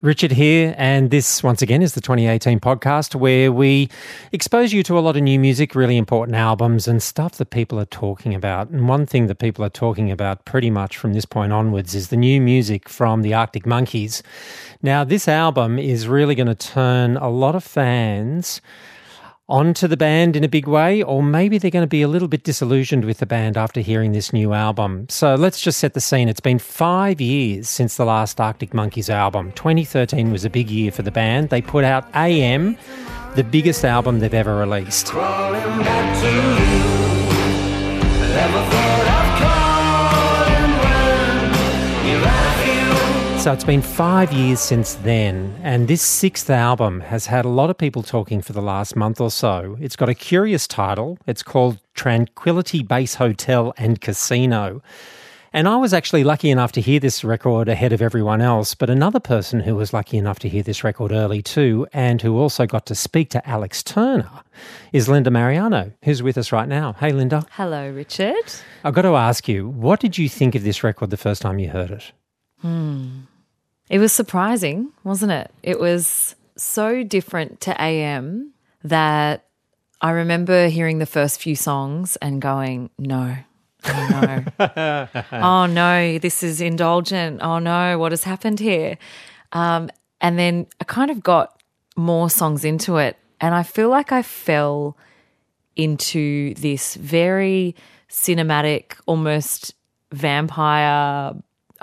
Richard here, and this, once again, is the 2018 podcast where we expose you to a lot of new music, really important albums and stuff that people are talking about. And one thing that people are talking about pretty much from this point onwards is the new music from the Arctic Monkeys. Now, this album is really going to turn a lot of fans onto the band in a big way, or maybe they're going to be a little bit disillusioned with the band after hearing this new album. So let's just set the scene. It's been 5 years since the last Arctic Monkeys album. 2013 was a big year for the band. They put out AM, the biggest album they've ever released. Crawling back to you. Never thought I'd call and when you're right here. So it's been 5 years since then, and this sixth album has had a lot of people talking for the last month or so. It's got a curious title. It's called Tranquility Base Hotel and Casino. And I was actually lucky enough to hear this record ahead of everyone else, but another person who was lucky enough to hear this record early too, and who also got to speak to Alex Turner, is Linda Mariano, who's with us right now. Hey, Linda. Hello, Richard. I've got to ask you, what did you think of this record the first time you heard it? It was surprising, wasn't it? It was so different to AM that I remember hearing the first few songs and going, no, oh no, oh no, this is indulgent. Oh no, what has happened here? And then I kind of got more songs into it, and I feel like I fell into this very cinematic, almost vampire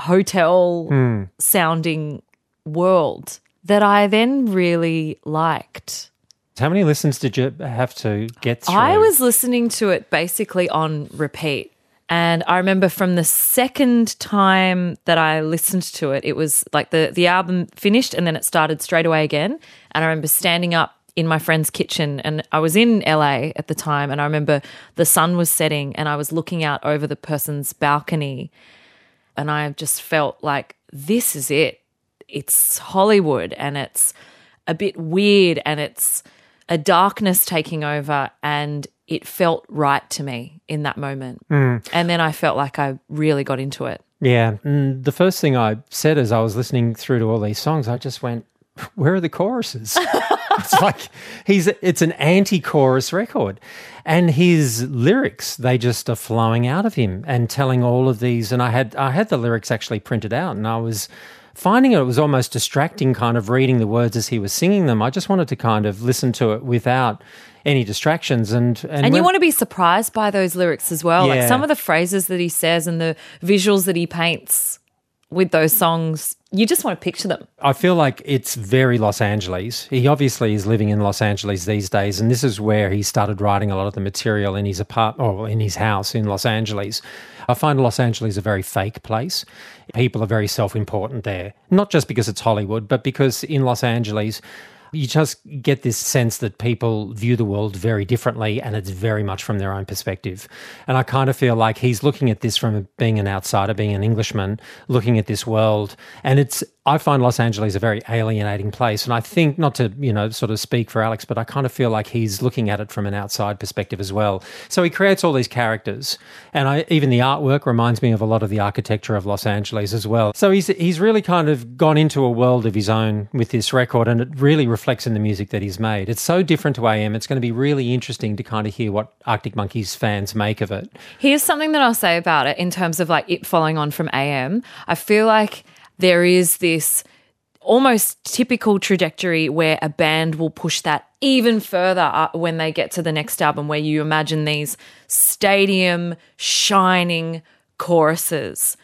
hotel sounding world that I then really liked. How many listens did you have to get through? I was listening to it basically on repeat. And I remember from the second time that I listened to it, it was like the album finished and then it started straight away again. And I remember standing up in my friend's kitchen, and I was in LA at the time, and I remember the sun was setting and I was looking out over the person's balcony. And I just felt like this is it. It's Hollywood, and it's a bit weird, and it's a darkness taking over, and it felt right to me in that moment. And then I felt like I really got into it. Yeah. And the first thing I said as I was listening through to all these songs, I just went, where are the choruses? It's like it's an anti-chorus record. And his lyrics, they just are flowing out of him and telling all of these. And I had the lyrics actually printed out, and I was finding it was almost distracting kind of reading the words as he was singing them. I just wanted to kind of listen to it without any distractions. And you want to be surprised by those lyrics as well. Yeah. Like some of the phrases that he says and the visuals that he paints with those songs, you just want to picture them. I feel like it's very Los Angeles. He obviously is living in Los Angeles these days, and this is where he started writing a lot of the material in his apartment or in his house in Los Angeles. I find Los Angeles a very fake place. People are very self-important there, not just because it's Hollywood, but because in Los Angeles, you just get this sense that people view the world very differently, and it's very much from their own perspective. And I kind of feel like he's looking at this from being an outsider, being an Englishman, looking at this world. And I find Los Angeles a very alienating place. And I think, not to, sort of speak for Alex, but I kind of feel like he's looking at it from an outside perspective as well. So he creates all these characters. And even the artwork reminds me of a lot of the architecture of Los Angeles as well. So he's really kind of gone into a world of his own with this record, and it really reflects in the music that he's made. It's so different to AM. It's going to be really interesting to kind of hear what Arctic Monkeys fans make of it. Here's something that I'll say about it in terms of like it following on from AM. I feel like there is this almost typical trajectory where a band will push that even further when they get to the next album, where you imagine these stadium shining choruses.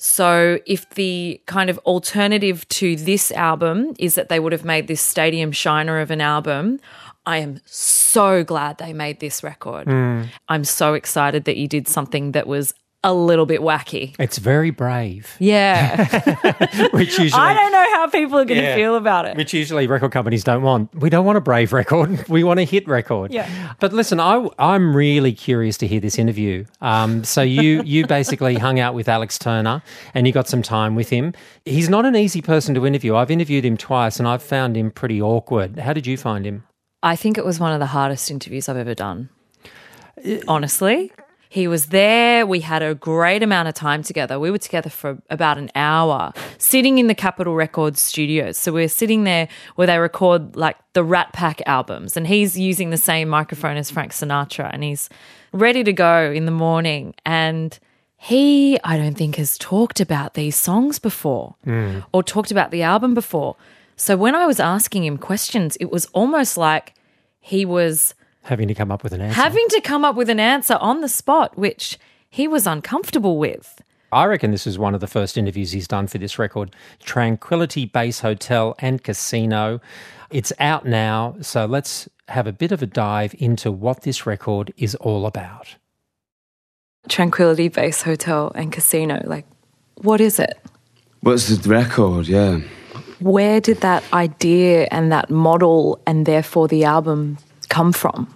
So if the kind of alternative to this album is that they would have made this stadium shiner of an album, I am so glad they made this record. I'm so excited that you did something that was a little bit wacky. It's very brave. Yeah. Which usually, I don't know how people are going to feel about it. Which usually record companies don't want. We don't want a brave record. We want a hit record. Yeah. But listen, I'm really curious to hear this interview. So you basically hung out with Alex Turner and you got some time with him. He's not an easy person to interview. I've interviewed him twice and I've found him pretty awkward. How did you find him? I think it was one of the hardest interviews I've ever done. Honestly. He was there. We had a great amount of time together. We were together for about an hour, sitting in the Capitol Records studios. So we're sitting there where they record like the Rat Pack albums, and he's using the same microphone as Frank Sinatra, and he's ready to go in the morning. And he, I don't think, has talked about these songs before or talked about the album before. So when I was asking him questions, it was almost like he was having to come up with an answer. Having to come up with an answer on the spot, which he was uncomfortable with. I reckon this is one of the first interviews he's done for this record. Tranquility Base Hotel and Casino. It's out now, so let's have a bit of a dive into what this record is all about. Tranquility Base Hotel and Casino, like, what is it? What's the record, yeah. Where did that idea and that model and therefore the album come from?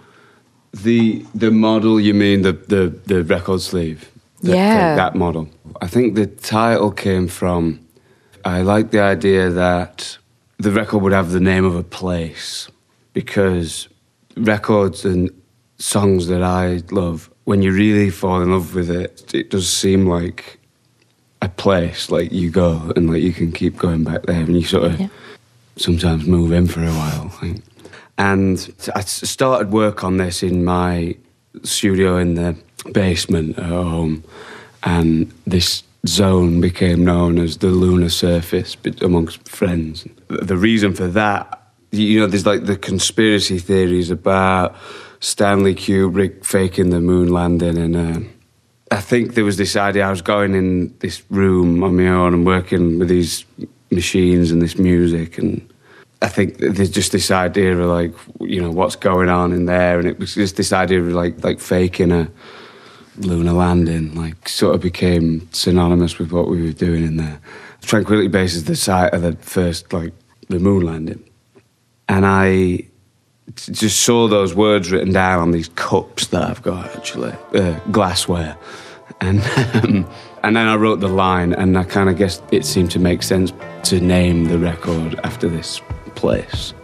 The model, you mean the record sleeve? That model. I think the title came from, I like the idea that the record would have the name of a place, because records and songs that I love, when you really fall in love with it, it does seem like a place, like you go and like you can keep going back there, and you sort of sometimes move in for a while, I think. And I started work on this in my studio in the basement at home, and this zone became known as the lunar surface amongst friends. The reason for that, you know, there's like the conspiracy theories about Stanley Kubrick faking the moon landing, and I think there was this idea, I was going in this room on my own and working with these machines and this music, and I think there's just this idea of like, you know, what's going on in there, and it was just this idea of like faking a lunar landing, like sort of became synonymous with what we were doing in there. Tranquility Base is the site of the first, like, the moon landing. And I just saw those words written down on these cups that I've got, actually, glassware. And and then I wrote the line, and I kind of guessed it seemed to make sense to name the record after this place.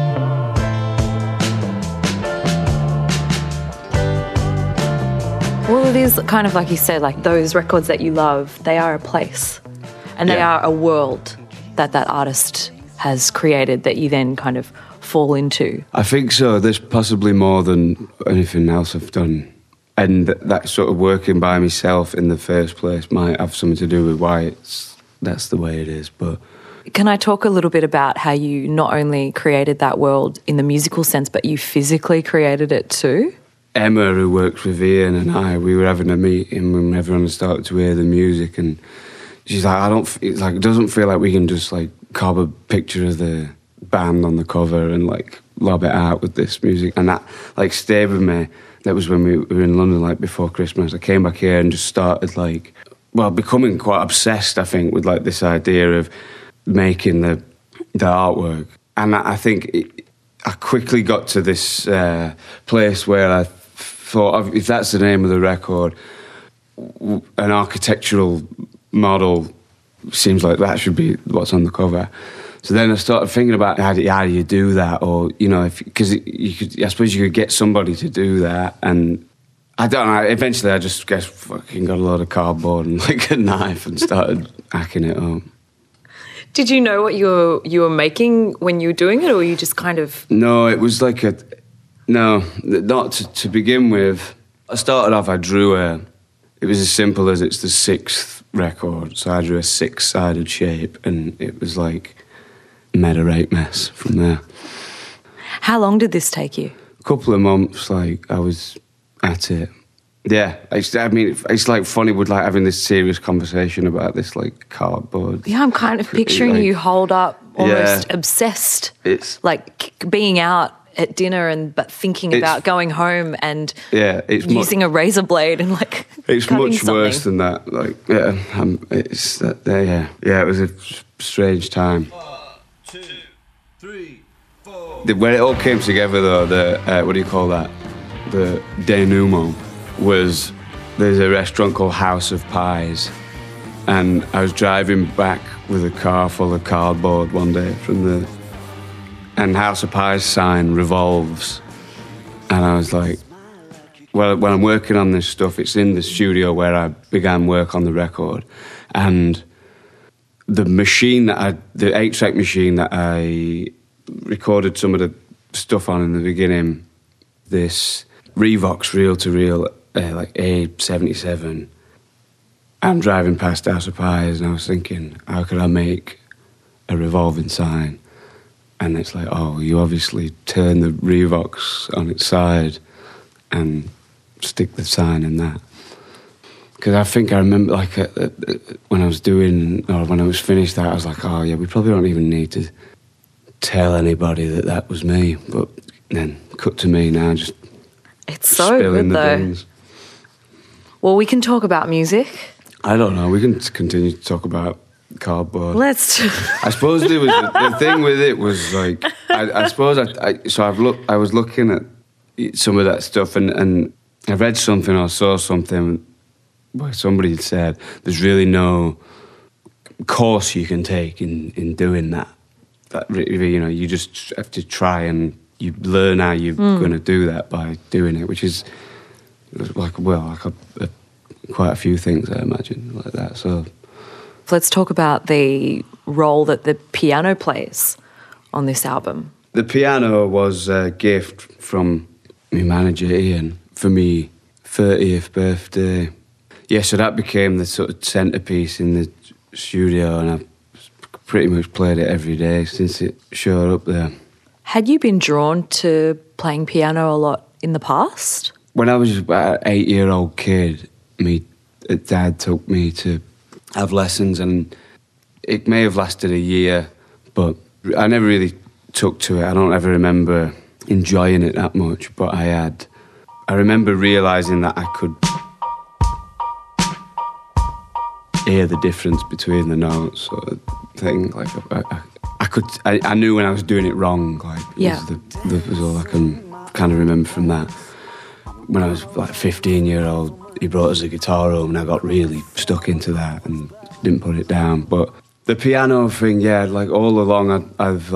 Well, it is kind of like you said, like those records that you love, they are a place and they are a world that artist has created that you then kind of fall into. I think so. There's possibly more than anything else I've done. And that sort of working by myself in the first place might have something to do with why that's the way it is. But can I talk a little bit about how you not only created that world in the musical sense, but you physically created it too? Emma, who works with Ian, and I, we were having a meeting when everyone had started to hear the music, and she's like, it doesn't feel like we can just like carve a picture of the band on the cover and like lob it out with this music. And that like stayed with me. That was when we were in London, like before Christmas. I came back here and just started like, well, becoming quite obsessed, I think, with like this idea of making the artwork. And I think I quickly got to this place where I thought, if that's the name of the record, an architectural model seems like that should be what's on the cover. So then I started thinking about how do you do that, or, you know, because I suppose you could get somebody to do that, and I don't know. Eventually, I just guess fucking got a load of cardboard and like a knife and started hacking it up. Did you know what you were making when you were doing it, or were you just kind of? No, it was like not to begin with. I started off, I drew it was as simple as it's the 6th record, so I drew a 6-sided shape, and it was like made a right mess from there. How long did this take you? A couple of months, like, I was at it. Yeah, I mean, it's like funny with like having this serious conversation about this like cardboard. Yeah, I'm kind of picturing you hold up, almost obsessed. It's like being out at dinner but thinking about going home and it's using a razor blade and like it's much worse than that. Like it's that it was a strange time. 1, 2, 3, 4. When it all came together, though, the what do you call that? The denouement was there's a restaurant called House of Pies, and I was driving back with a car full of cardboard one day and House of Pies sign revolves, and I was like, well, when I'm working on this stuff, it's in the studio where I began work on the record. And the machine the 8-track machine that I recorded some of the stuff on in the beginning, this Revox reel-to-reel, like A77, I'm driving past House of Pies and I was thinking, how could I make a revolving sign? And it's like, oh, you obviously turn the Revox on its side and stick the sign in that. Because I think I remember, like, when I was when I was finished that, I was like, oh, yeah, we probably don't even need to tell anybody that was me. But then, cut to me now, just it's so good, though. Beans. Well, we can talk about music. I don't know. We can continue to talk about cardboard. Let's. I suppose there was the thing with it was like I suppose I was looking at some of that stuff and I read something or saw something where somebody had said there's really no course you can take in doing that. That you know, you just have to try and you learn how you're going to do that by doing it, which is like quite a few things I imagine like that. So let's talk about the role that the piano plays on this album. The piano was a gift from my manager Ian for me 30th birthday. Yeah, so that became the sort of centrepiece in the studio, and I've pretty much played it every day since it showed up there. Had you been drawn to playing piano a lot in the past? When I was about an 8-year-old kid, my dad took me to have lessons, and it may have lasted a year, but I never really took to it. I don't ever remember enjoying it that much, but I remember realising that I could hear the difference between the notes sort of thing. Like I knew when I was doing it wrong. Like that was all I can kind of remember from that. When I was like 15-year-old, he brought us a guitar home, and I got really stuck into that and didn't put it down. But the piano thing, yeah, like all along,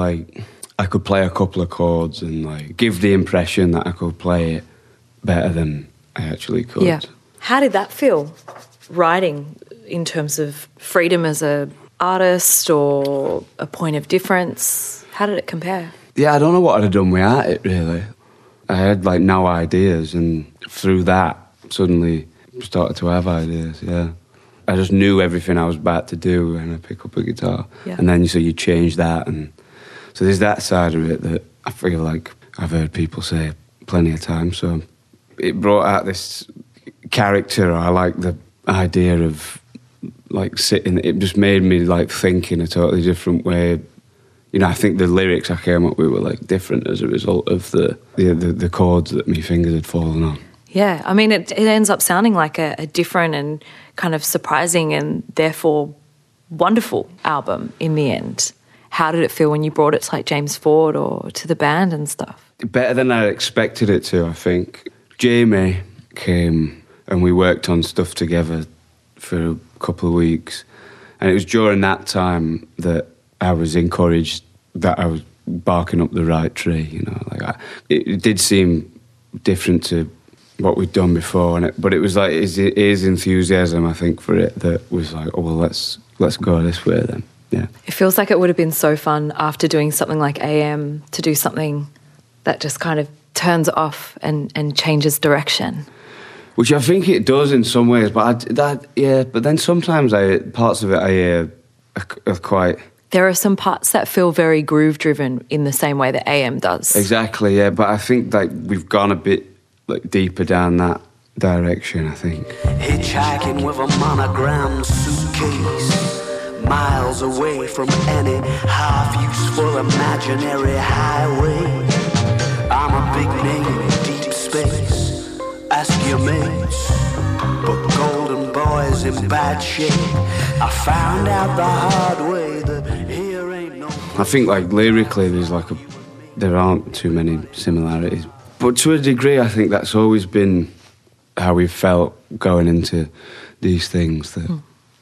I could play a couple of chords and like give the impression that I could play it better than I actually could. Yeah. How did that feel, writing, in terms of freedom as an artist or a point of difference? How did it compare? Yeah, I don't know what I'd have done without it, really. I had like no ideas, and through that, suddenly started to have ideas, yeah. I just knew everything I was about to do when I pick up a guitar. Yeah. And then so you change that, and so there's that side of it that I feel like I've heard people say plenty of times. So it brought out this character. I like the idea of like sitting. It just made me like think in a totally different way. You know, I think the lyrics I came up with were like different as a result of the chords that my fingers had fallen on. Yeah, I mean, it ends up sounding like a different and kind of surprising and therefore wonderful album in the end. How did it feel when you brought it to like James Ford or to the band and stuff? Better than I expected it to, I think. Jamie came and we worked on stuff together for a couple of weeks. And it was during that time that I was encouraged that I was barking up the right tree, you know. Like it did seem different to what we'd done before, but it was like his enthusiasm, I think, for it that was like, oh, well, let's go this way then. Yeah. It feels like it would have been so fun after doing something like AM to do something that just kind of turns off and changes direction. Which I think it does in some ways, but but then sometimes parts of it I hear are quite... There are some parts that feel very groove-driven in the same way that AM does. Exactly, yeah, but I think like we've gone a bit like deeper down that direction, I think. Hitchhiking with a monogram suitcase, miles away from any half-useful imaginary highway. I'm a big name in deep space, ask your mates, but Golden Boy's in bad shape. I found out the hard way that here ain't no... I think like lyrically there aren't too many similarities. But to a degree, I think that's always been how we've felt going into these things. That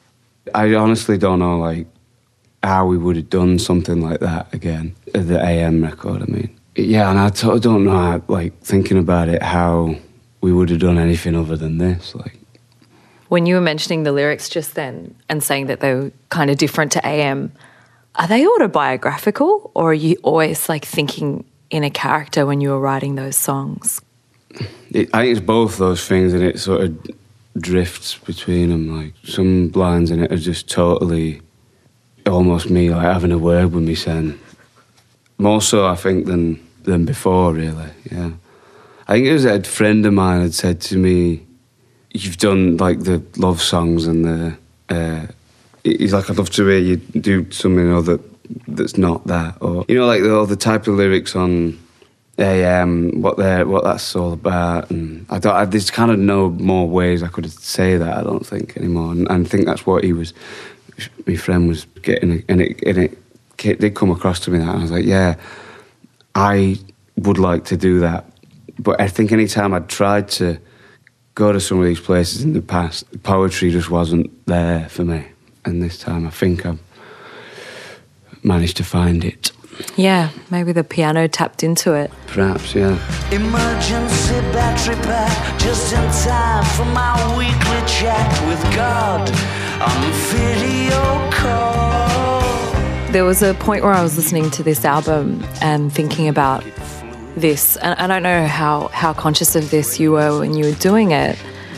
I honestly don't know, like, how we would have done something like that again. The AM record, I mean. Yeah, and I don't know how, like, thinking about it, how we would have done anything other than this. Like, when you were mentioning the lyrics just then and saying that they were kind of different to AM, are they autobiographical, or are you always like thinking in a character when you were writing those songs? I think it's both those things, and it sort of drifts between them. Like, some lines in it are just totally almost me like having a word with me saying, more so I think than before, really. Yeah, I think it was a friend of mine had said to me, "You've done like the love songs and the." He's like, "I'd love to hear you do something that's not that," or like all the type of lyrics on AM, what that's all about. And there's kind of no more ways I could say that, I don't think, anymore. And I think that's what my friend was getting, and it did come across to me that, and I was like, yeah, I would like to do that. But I think any time I'd tried to go to some of these places in the past, poetry just wasn't there for me. And this time I think I've managed to find it. Yeah, maybe the piano tapped into it. Perhaps, yeah. Emergency battery pack, just in time for my weekly chat with God on video call. There was a point where I was listening to this album and thinking about this, and I don't know how conscious of this you were when you were doing it,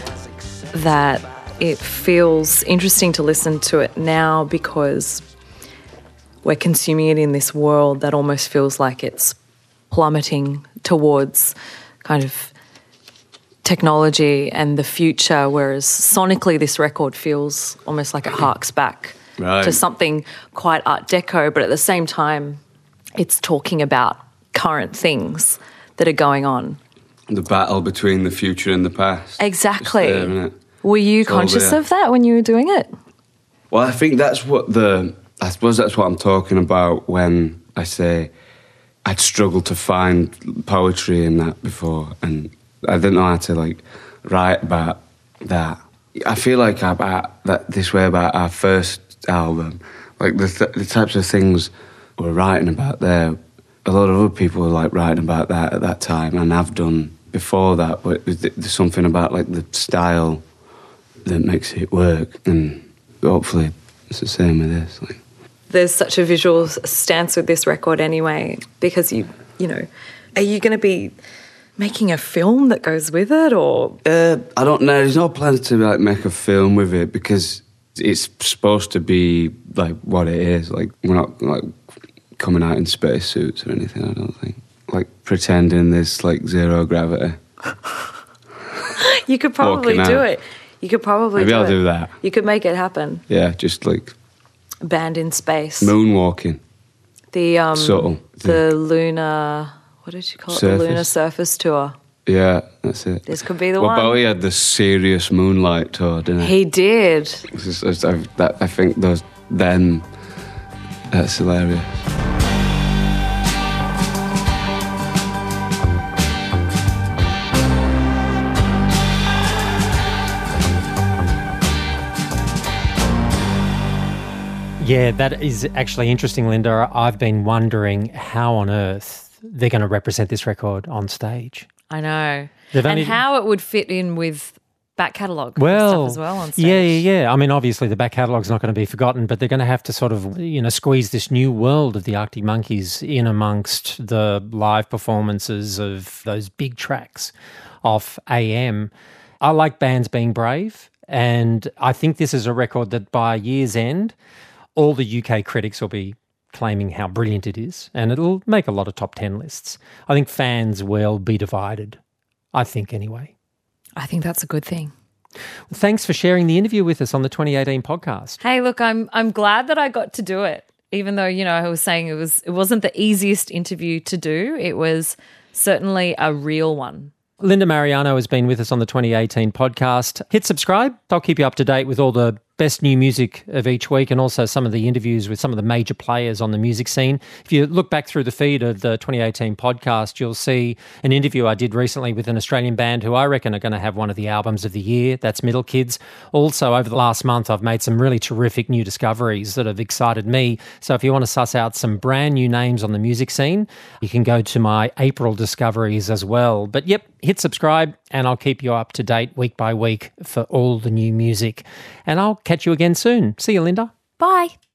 that it feels interesting to listen to it now because we're consuming it in this world that almost feels like it's plummeting towards kind of technology and the future, whereas sonically this record feels almost like it harks back to something quite Art Deco, but at the same time it's talking about current things that are going on. The battle between the future and the past. Exactly. There, isn't it? Were you conscious of that when you were doing it? Well, I think I suppose that's what I'm talking about when I say I'd struggled to find poetry in that before, and I didn't know how to write about that. I feel like this way about our first album, like the types of things we're writing about there. A lot of other people were writing about that at that time, and I've done before that. But there's something about the style that makes it work, and hopefully it's the same with this. There's such a visual stance with this record anyway, because you know, are you going to be making a film that goes with it, or? I don't know. There's no plans to make a film with it because it's supposed to be what it is. We're not coming out in space suits or anything. I don't think pretending there's zero gravity. You could probably do it. You could probably maybe I'll do that. You could make it happen. Yeah, just band in space. Moonwalking. The subtle. The lunar, what did you call it? The lunar surface tour. Yeah, that's it. This could be the one. Well, Bowie had the serious Moonlight tour, didn't he? He did. I think that's hilarious. Yeah, that is actually interesting, Linda. I've been wondering how on earth they're going to represent this record on stage. I know. And how it would fit in with back catalogue stuff as well on stage. Yeah. I mean, obviously the back catalogue's not going to be forgotten, but they're going to have to sort of, squeeze this new world of the Arctic Monkeys in amongst the live performances of those big tracks off AM. I like bands being brave, and I think this is a record that by year's end, all the UK critics will be claiming how brilliant it is, and it'll make a lot of top 10 lists. I think fans will be divided, I think anyway. I think that's a good thing. Thanks for sharing the interview with us on the 2018 podcast. Hey, look, I'm glad that I got to do it, even though, I was saying it wasn't the easiest interview to do. It was certainly a real one. Linda Marigliano has been with us on the 2018 podcast. Hit subscribe. I'll keep you up to date with all the best new music of each week, and also some of the interviews with some of the major players on the music scene. If you look back through the feed of the 2018 podcast, you'll see an interview I did recently with an Australian band who I reckon are going to have one of the albums of the year. That's Middle Kids. Also, over the last month, I've made some really terrific new discoveries that have excited me. So if you want to suss out some brand new names on the music scene, you can go to my April discoveries as well. But yep, hit subscribe and I'll keep you up to date week by week for all the new music. And I'll catch you again soon. See you, Linda. Bye.